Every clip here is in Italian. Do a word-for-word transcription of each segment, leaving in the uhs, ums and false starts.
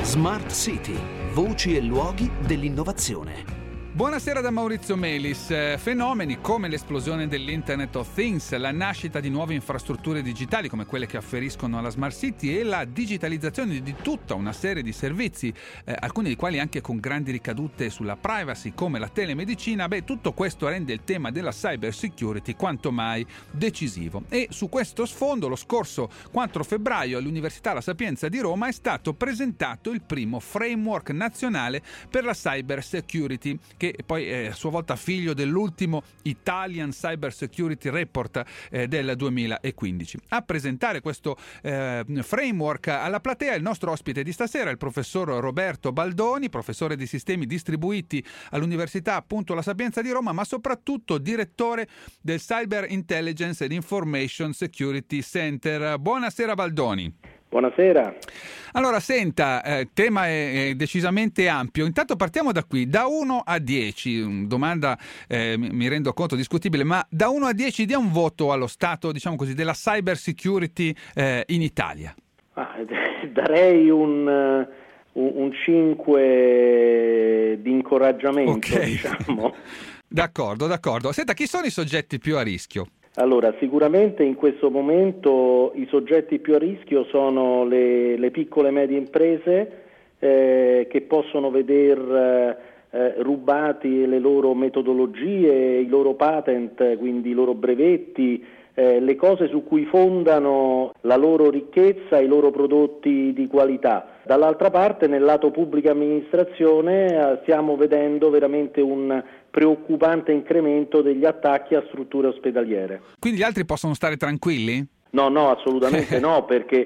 Smart City, voci e luoghi dell'innovazione. Buonasera da Maurizio Melis. Eh, fenomeni come l'esplosione dell'Internet of Things, la nascita di nuove infrastrutture digitali come quelle che afferiscono alla Smart City e la digitalizzazione di tutta una serie di servizi, eh, alcuni dei quali anche con grandi ricadute sulla privacy come la telemedicina, beh, tutto questo rende il tema della cyber security quanto mai decisivo. E su questo sfondo lo scorso quattro febbraio all'Università La Sapienza di Roma è stato presentato il primo framework nazionale per la cyber security, che poi è a sua volta figlio dell'ultimo Italian Cyber Security Report eh, del duemilaquindici. A presentare questo eh, framework alla platea il nostro ospite di stasera, il professor Roberto Baldoni, professore di sistemi distribuiti all'Università appunto La Sapienza di Roma, ma soprattutto direttore del Cyber Intelligence and Information Security Center. Buonasera Baldoni. Buonasera. Allora, senta, il eh, tema è, è decisamente ampio. Intanto partiamo da qui, da uno a dieci, domanda eh, mi rendo conto discutibile, ma da uno a dieci dia un voto allo stato, diciamo così, della cyber security eh, in Italia. Ah, darei un, un, un cinque di incoraggiamento, okay. diciamo. D'accordo, d'accordo. Senta, chi sono i soggetti più a rischio? Allora, sicuramente in questo momento i soggetti più a rischio sono le, le piccole e medie imprese eh, che possono veder eh, rubati le loro metodologie, i loro patent, quindi i loro brevetti, eh, le cose su cui fondano la loro ricchezza, i loro prodotti di qualità. Dall'altra parte, nel lato pubblica amministrazione, eh, stiamo vedendo veramente un preoccupante incremento degli attacchi a strutture ospedaliere. Quindi gli altri possono stare tranquilli? No, no, assolutamente no, perché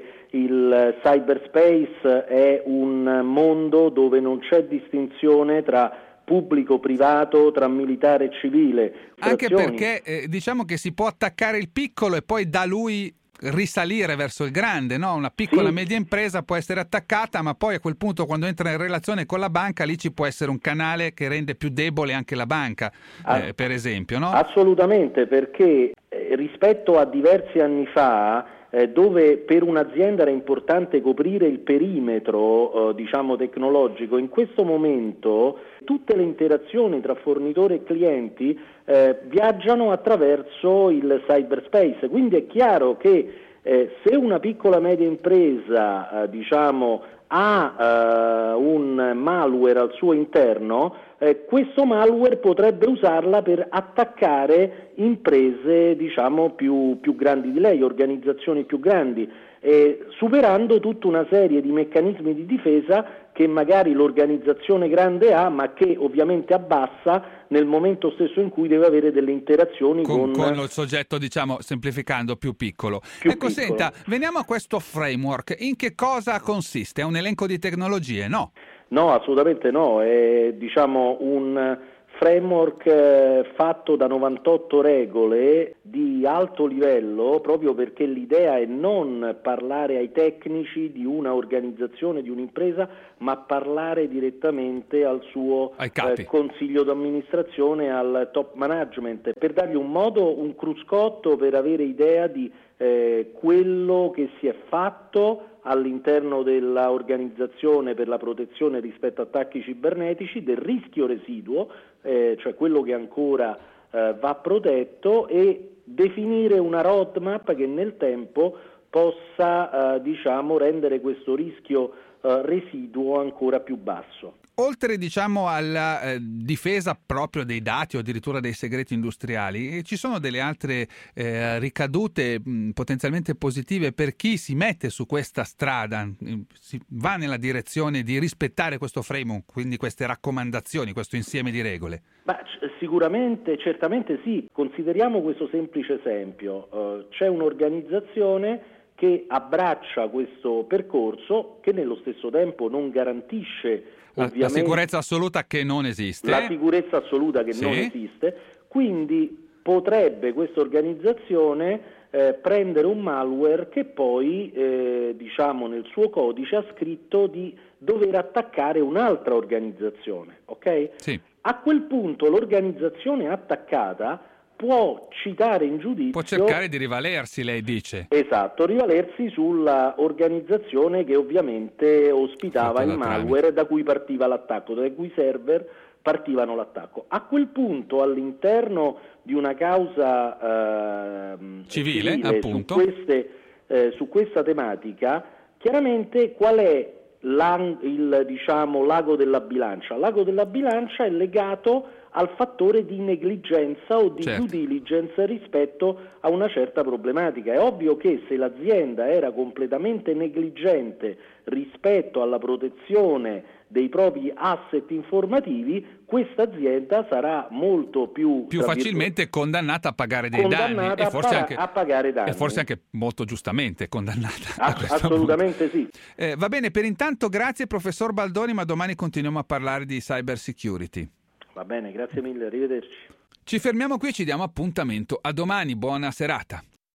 il cyberspace è un mondo dove non c'è distinzione tra pubblico, privato, tra militare e civile. Anche perché eh, diciamo che si può attaccare il piccolo e poi da lui risalire verso il grande, no? Una piccola sì. media impresa può essere attaccata, ma poi a quel punto, quando entra in relazione con la banca, lì ci può essere un canale che rende più debole anche la banca, ah, eh, per esempio, no? Assolutamente, perché eh, rispetto a diversi anni fa, eh, dove per un'azienda era importante coprire il perimetro, eh, diciamo tecnologico, in questo momento tutte le interazioni tra fornitori e clienti eh, viaggiano attraverso il cyberspace, quindi è chiaro che eh, se una piccola media impresa eh, diciamo ha eh, un malware al suo interno, eh, questo malware potrebbe usarla per attaccare imprese diciamo più, più grandi di lei, organizzazioni più grandi, eh, superando tutta una serie di meccanismi di difesa che magari l'organizzazione grande ha, ma che ovviamente abbassa nel momento stesso in cui deve avere delle interazioni con, con, con il soggetto, diciamo, semplificando, più piccolo. Più ecco, piccolo. Senta, veniamo a questo framework. In che cosa consiste? È un elenco di tecnologie? No? No, assolutamente no. È diciamo un framework eh, fatto da novantotto regole di alto livello, proprio perché l'idea è non parlare ai tecnici di una organizzazione, di un'impresa, ma parlare direttamente al suo eh, consiglio d'amministrazione, al top management, per dargli un modo, un cruscotto per avere idea di eh, quello che si è fatto all'interno dell'organizzazione per la protezione rispetto a attacchi cibernetici, del rischio residuo, eh, cioè quello che ancora eh, va protetto, e definire una roadmap che nel tempo possa eh, diciamo rendere questo rischio eh, residuo ancora più basso. Oltre diciamo alla eh, difesa proprio dei dati o addirittura dei segreti industriali, ci sono delle altre eh, ricadute mh, potenzialmente positive per chi si mette su questa strada, si va nella direzione di rispettare questo framework, quindi queste raccomandazioni, questo insieme di regole? Ma sicuramente, certamente sì. Consideriamo questo semplice esempio. Uh, c'è un'organizzazione che abbraccia questo percorso, che nello stesso tempo non garantisce la, ovviamente la sicurezza assoluta che non esiste. La sicurezza assoluta che sì. non esiste, quindi potrebbe questa organizzazione eh, prendere un malware che poi eh, diciamo nel suo codice ha scritto di dover attaccare un'altra organizzazione, ok? Sì. A quel punto l'organizzazione attaccata può citare in giudizio... Può cercare di rivalersi, lei dice. Esatto, rivalersi sulla organizzazione che ovviamente ospitava il malware da cui partiva l'attacco, dai cui server partivano l'attacco. A quel punto, all'interno di una causa eh, civile, civile appunto, su, queste, eh, su questa tematica, chiaramente qual è il diciamo l'ago della bilancia? L'ago della bilancia è legato al fattore di negligenza o di certo. due diligence rispetto a una certa problematica. È ovvio che se l'azienda era completamente negligente rispetto alla protezione dei propri asset informativi, questa azienda sarà molto più più facilmente condannata a pagare dei danni e forse, a, anche, a pagare danni. e forse anche molto giustamente condannata. A, assolutamente punto. sì. Eh, va bene, per intanto grazie professor Baldoni, ma domani continuiamo a parlare di cyber security. Va bene, grazie mille, arrivederci. Ci fermiamo qui e ci diamo appuntamento a domani, buona serata.